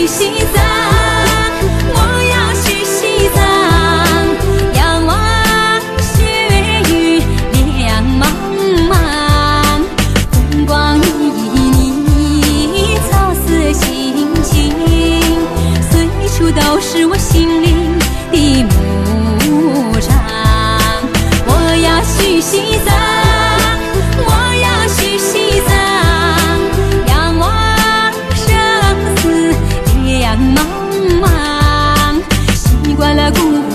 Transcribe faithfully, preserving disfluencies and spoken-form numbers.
去西藏，我要去西藏，仰望雪域两茫茫，风光旖旎，草色青青，随处都是我心灵的牧场。我要去西藏，我要去西藏，仰望生死两茫茫，习惯了孤